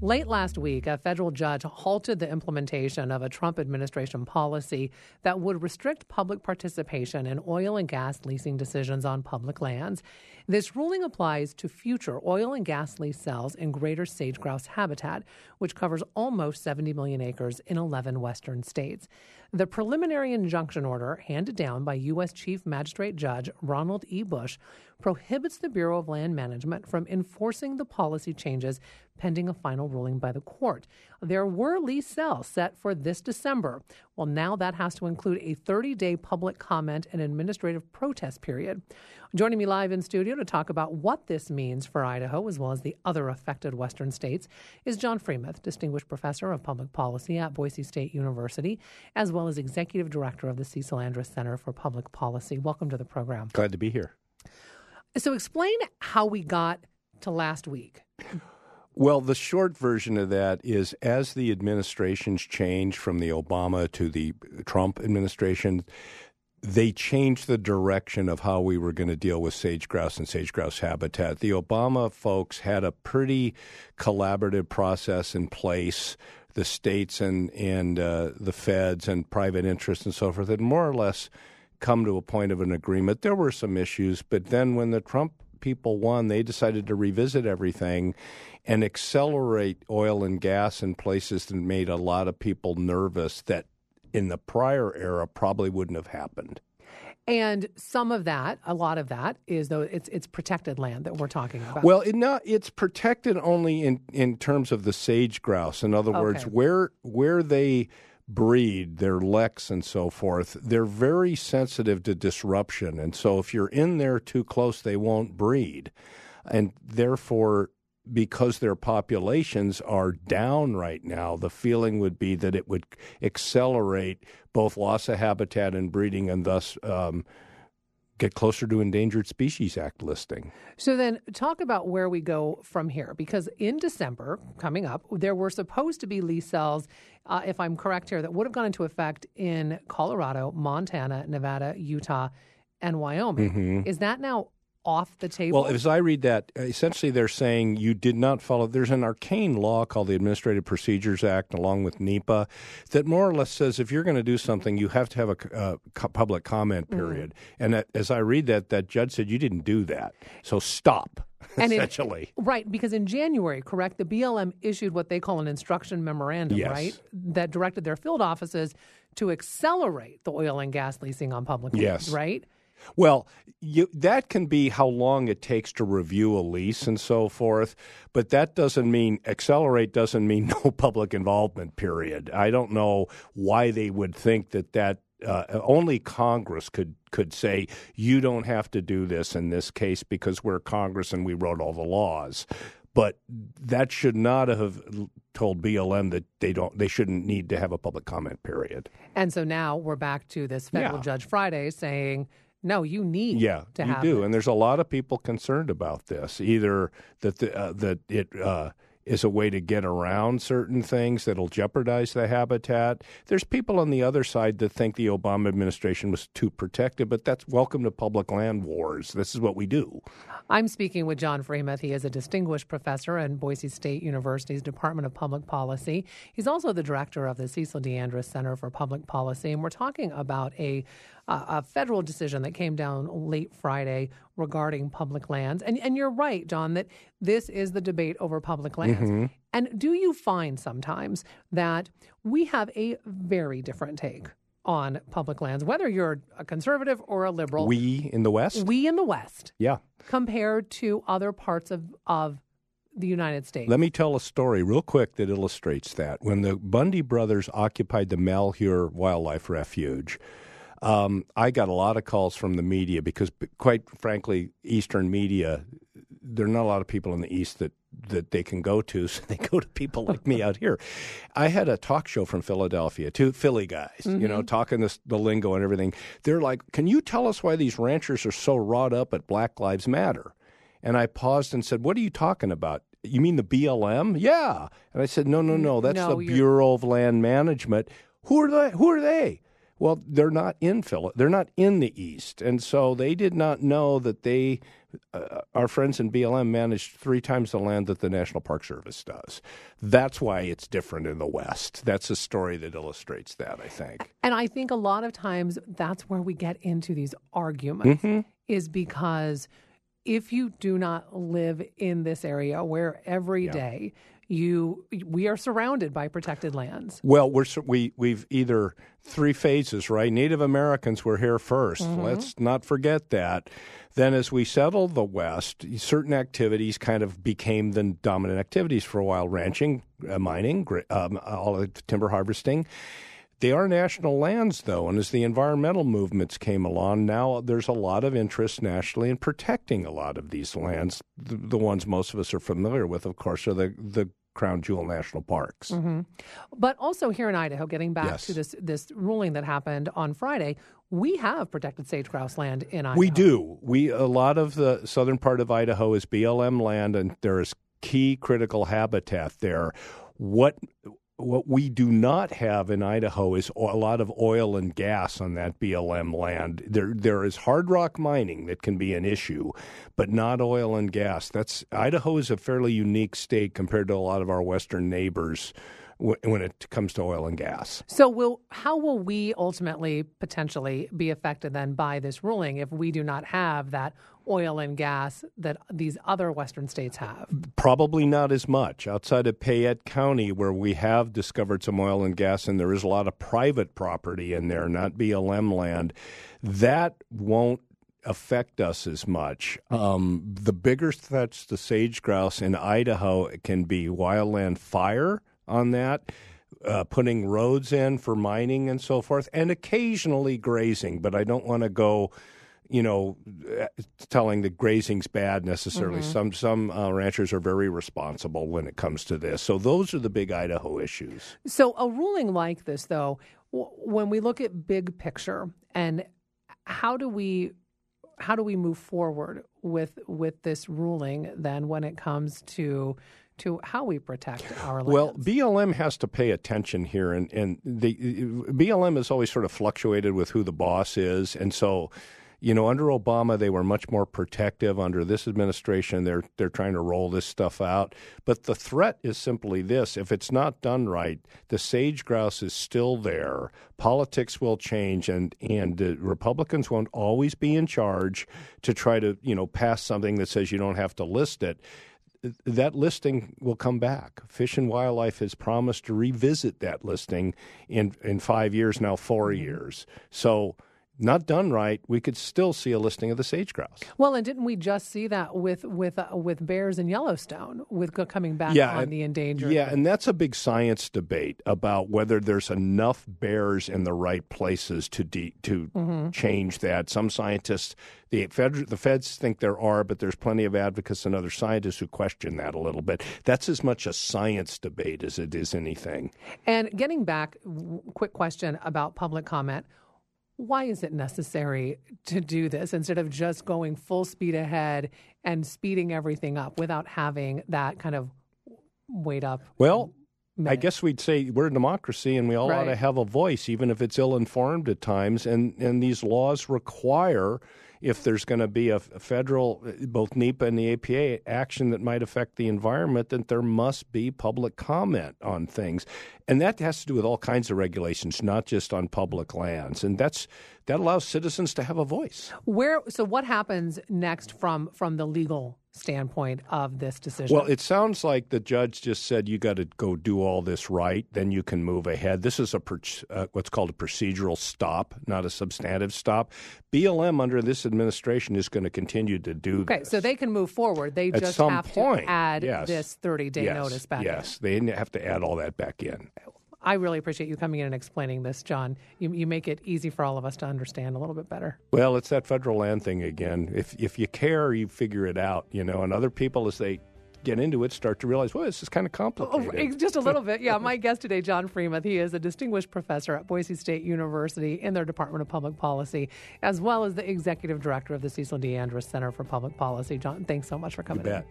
Late last week, a federal judge halted the implementation of a Trump administration policy that would restrict public participation in oil and gas leasing decisions on public lands. This ruling applies to future oil and gas lease sales in greater sage-grouse habitat, which covers almost 70 million acres in 11 western states. The preliminary injunction order handed down by U.S. Chief Magistrate Judge Ronald E. Bush prohibits the Bureau of Land Management from enforcing the policy changes pending a final ruling by the court. There were lease sales set for this December. Well, now that has to include a 30-day public comment and administrative protest period. Joining me live in studio to talk about what this means for Idaho, as well as the other affected western states, is John Freemuth, Distinguished Professor of Public Policy at Boise State University, as well as Executive Director of the Cecil Andrus Center for Public Policy. Welcome to the program. Glad to be here. So explain how we got to last week. Well, the short version of that is as the administrations changed from the Obama to the Trump administration, they changed the direction of how we were going to deal with sage-grouse and sage-grouse habitat. The Obama folks had a pretty collaborative process in place. The states and the feds and private interests and so forth had more or less come to a point of an agreement. There were some issues, but then when the Trump people won, they decided to revisit everything and accelerate oil and gas in places that made a lot of people nervous that in the prior era probably wouldn't have happened. And some of that, a lot of that, is though it's protected land that we're talking about. Well, it's protected only in terms of the sage grouse. In other words, where they breed, their leks and so forth, they're very sensitive to disruption. And so if you're in there too close, they won't breed. And therefore, because their populations are down right now, the feeling would be that it would accelerate both loss of habitat and breeding and thus get closer to Endangered Species Act listing. So then talk about where we go from here, because in December, coming up, there were supposed to be lease sales, if I'm correct here, that would have gone into effect in Colorado, Montana, Nevada, Utah, and Wyoming. Mm-hmm. Is that now off the table? Well, as I read that, essentially they're saying you did not follow. There's an arcane law called the Administrative Procedures Act, along with NEPA, that more or less says if you're going to do something, you have to have a public comment period. Mm-hmm. And as I read that judge said you didn't do that, so stop. Essentially. Right, because in January, correct, the BLM issued what they call an instruction memorandum, yes, right, that directed their field offices to accelerate the oil and gas leasing on public lands, yes, right? Well, that can be how long it takes to review a lease and so forth, but that doesn't mean accelerate doesn't mean no public involvement period. I don't know why they would think that only Congress could say you don't have to do this in this case because we're Congress and we wrote all the laws. But that should not have told BLM that they shouldn't need to have a public comment period. And so now we're back to this federal judge Friday saying, no, you need to have you do. it. And there's a lot of people concerned about this, either that it is a way to get around certain things that'll jeopardize the habitat. There's people on the other side that think the Obama administration was too protective, but that's welcome to public land wars. This is what we do. I'm speaking with John Freemuth. He is a distinguished professor in Boise State University's Department of Public Policy. He's also the director of the Cecil D. Andrus Center for Public Policy, and we're talking about a federal decision that came down late Friday regarding public lands. And you're right, John, that this is the debate over public lands. Mm-hmm. And do you find sometimes that we have a very different take on public lands, whether you're a conservative or a liberal? We in the West? We in the West. Yeah. Compared to other parts of the United States. Let me tell a story real quick that illustrates that. When the Bundy brothers occupied the Malheur Wildlife Refuge, I got a lot of calls from the media because, quite frankly, Eastern media, there are not a lot of people in the East that they can go to, so they go to people like me out here. I had a talk show from Philadelphia, two Philly guys, mm-hmm, talking the lingo and everything. They're like, can you tell us why these ranchers are so wrought up at Black Lives Matter? And I paused and said, what are you talking about? You mean the BLM? Yeah. And I said, no, that's the Bureau of Land Management. Who are they? Well, they're not in They're not in the East, and so they did not know that they our friends in BLM manage 3 times the land that the National Park Service does. That's why it's different in the West. That's a story that illustrates that, I think. And I think a lot of times that's where we get into these arguments, is because if you do not live in this area where every day we are surrounded by protected lands. Well, we've either 3 phases, right? Native Americans were here first. Let's not forget that. Then as we settled the West, certain activities kind of became the dominant activities for a while: ranching, mining, all of timber harvesting. They are national lands, though, and as the environmental movements came along, now there's a lot of interest nationally in protecting a lot of these lands. The ones most of us are familiar with, of course, are the crown jewel national parks. But also here in Idaho, getting back to this ruling that happened on Friday, we have protected sage-grouse land in Idaho. We do. A lot of the southern part of Idaho is BLM land, and there is key critical habitat there. What we do not have in Idaho is a lot of oil and gas on that BLM land. There is hard rock mining that can be an issue, but not oil and gas. Idaho is a fairly unique state compared to a lot of our western neighbors when it comes to oil and gas. So how will we ultimately potentially be affected then by this ruling if we do not have that oil and gas that these other western states have? Probably not as much. Outside of Payette County, where we have discovered some oil and gas, and there is a lot of private property in there, not BLM land, that won't affect us as much. The bigger threats to sage grouse in Idaho can be wildland fire on that, putting roads in for mining and so forth, and occasionally grazing. But I don't want to go, telling that grazing's bad necessarily. Some ranchers are very responsible when it comes to this. So those are the big Idaho issues. So a ruling like this, though, when we look at big picture, and how do we move forward with this ruling then when it comes to how we protect our lands? Well, BLM has to pay attention here, and the BLM has always sort of fluctuated with who the boss is, and so, under Obama they were much more protective. Under this administration, they're trying to roll this stuff out. But the threat is simply this: if it's not done right, the sage grouse is still there. Politics will change, and Republicans won't always be in charge to try to pass something that says you don't have to list it. That listing will come back. Fish and Wildlife has promised to revisit that listing in 5 years, now 4 years. So not done right, we could still see a listing of the sage grouse. Well, and didn't we just see that with bears in Yellowstone, with coming back on the endangered? Yeah, and that's a big science debate about whether there's enough bears in the right places to change that. Some scientists, the feds think there are, but there's plenty of advocates and other scientists who question that a little bit. That's as much a science debate as it is anything. And getting back, quick question about public comment. Why is it necessary to do this instead of just going full speed ahead and speeding everything up without having that kind of wait up? Well, I guess we'd say we're a democracy and we all ought to have a voice, even if it's ill-informed at times. And these laws require, if there's going to be a federal, both NEPA and the APA, action that might affect the environment, that there must be public comment on things. And that has to do with all kinds of regulations, not just on public lands. And that allows citizens to have a voice. So what happens next from the legal standpoint of this decision? Well, it sounds like the judge just said you got to go do all this right, then you can move ahead. This is what's called a procedural stop, not a substantive stop. BLM under this administration is going to continue to do this. Okay, so they can move forward. They just have to add this 30-day notice back in. Yes, they have to add all that back in. I really appreciate you coming in and explaining this, John. You make it easy for all of us to understand a little bit better. Well, it's that federal land thing again. If you care, you figure it out, and other people, as they get into it, start to realize, well, this is kind of complicated. Just a little bit. Yeah, my guest today, John Freemuth, he is a distinguished professor at Boise State University in their Department of Public Policy, as well as the executive director of the Cecil D. Andrus Center for Public Policy. John, thanks so much for coming in.